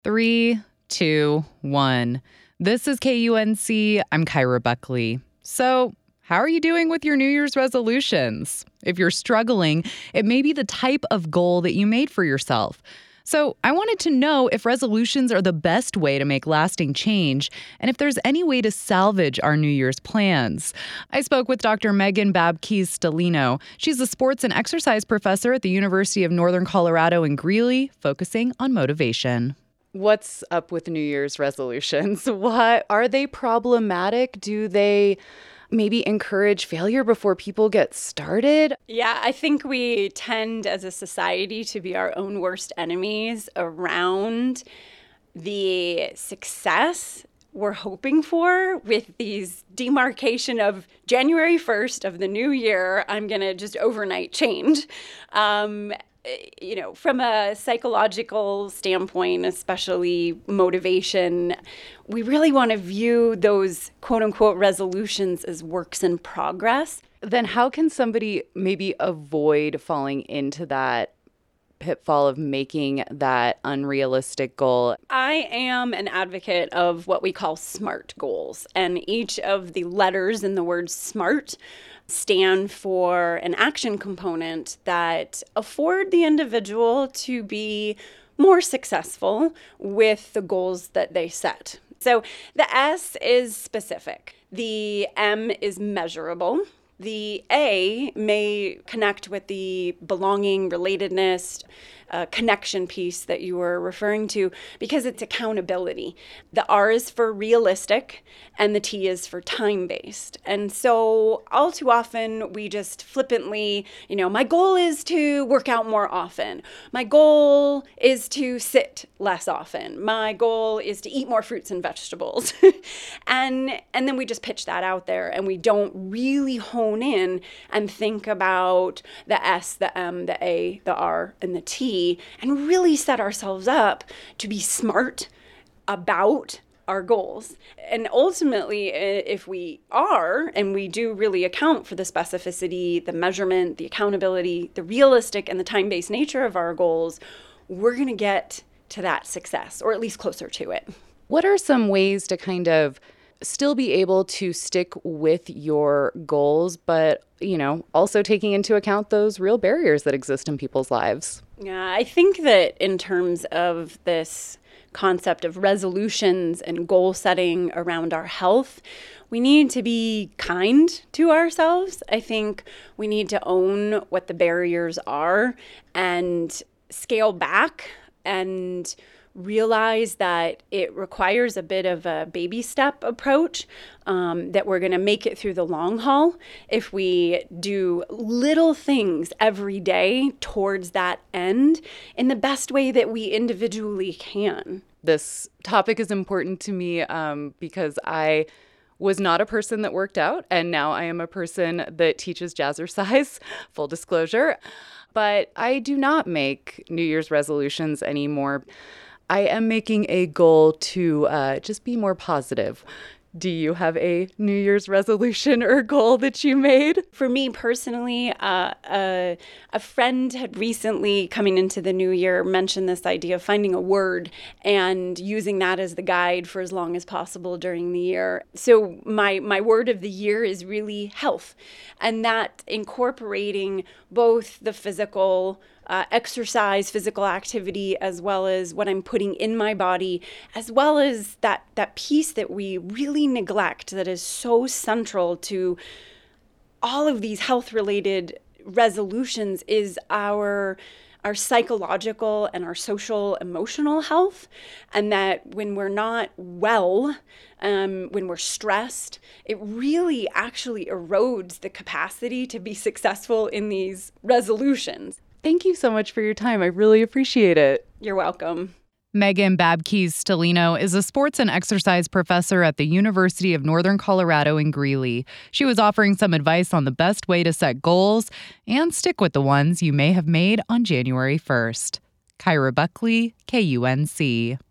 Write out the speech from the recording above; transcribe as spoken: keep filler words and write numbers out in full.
Three, two, one. This is K U N C. I'm Kyra Buckley. So, how are you doing with your New Year's resolutions? If you're struggling, it may be the type of goal that you made for yourself. So, I wanted to know if resolutions are the best way to make lasting change and if there's any way to salvage our New Year's plans. I spoke with Doctor Megan Baptiste-Stellino. She's a sports and exercise professor at the University of Northern Colorado in Greeley, focusing on motivation. What's up with New Year's resolutions? What are they problematic? Do they maybe encourage failure before people get started? Yeah, I think we tend as a society to be our own worst enemies around the success we're hoping for with these demarcation of January first of the new year. I'm going to just overnight change. Um, You know, from a psychological standpoint, especially motivation, we really want to view those quote unquote resolutions as works in progress. Then how can somebody maybe avoid falling into that pitfall of making that unrealistic goal? I am an advocate of what we call SMART goals, and each of the letters in the word SMART stand for an action component that afford the individual to be more successful with the goals that they set. So the S is specific. The M is measurable. The A may connect with the belonging, relatedness, uh, connection piece that you were referring to because it's accountability. The R is for realistic and the T is for time-based. And so all too often we just flippantly, you know, my goal is to work out more often. My goal is to sit less often. My goal is to eat more fruits and vegetables. and and then we just pitch that out there and we don't really hone in and think about the S, the M, the A, the R, and the T, and really set ourselves up to be smart about our goals. And ultimately, if we are, and we do really account for the specificity, the measurement, the accountability, the realistic and the time-based nature of our goals, we're going to get to that success, or at least closer to it. What are some ways to kind of still be able to stick with your goals, but, you know, also taking into account those real barriers that exist in people's lives? Yeah, I think that in terms of this concept of resolutions and goal setting around our health, we need to be kind to ourselves. I think we need to own what the barriers are and scale back and realize that it requires a bit of a baby step approach, um, that we're going to make it through the long haul if we do little things every day towards that end in the best way that we individually can. This topic is important to me um, because I was not a person that worked out, and now I am a person that teaches jazzercise, full disclosure. But I do not make New Year's resolutions anymore. I am making a goal to uh, just be more positive. Do you have a New Year's resolution or goal that you made? For me personally, uh, a, a friend had recently, coming into the new year, mentioned this idea of finding a word and using that as the guide for as long as possible during the year. So my, my word of the year is really health, and that incorporating both the physical Uh, exercise, physical activity, as well as what I'm putting in my body, as well as that that piece that we really neglect that is so central to all of these health-related resolutions is our our psychological and our social emotional health. And that when we're not well, um, when we're stressed, it really actually erodes the capacity to be successful in these resolutions. Thank you so much for your time. I really appreciate it. You're welcome. Megan Baptiste-Stellino is a sports and exercise professor at the University of Northern Colorado in Greeley. She was offering some advice on the best way to set goals and stick with the ones you may have made on January first. Kyra Buckley, K U N C.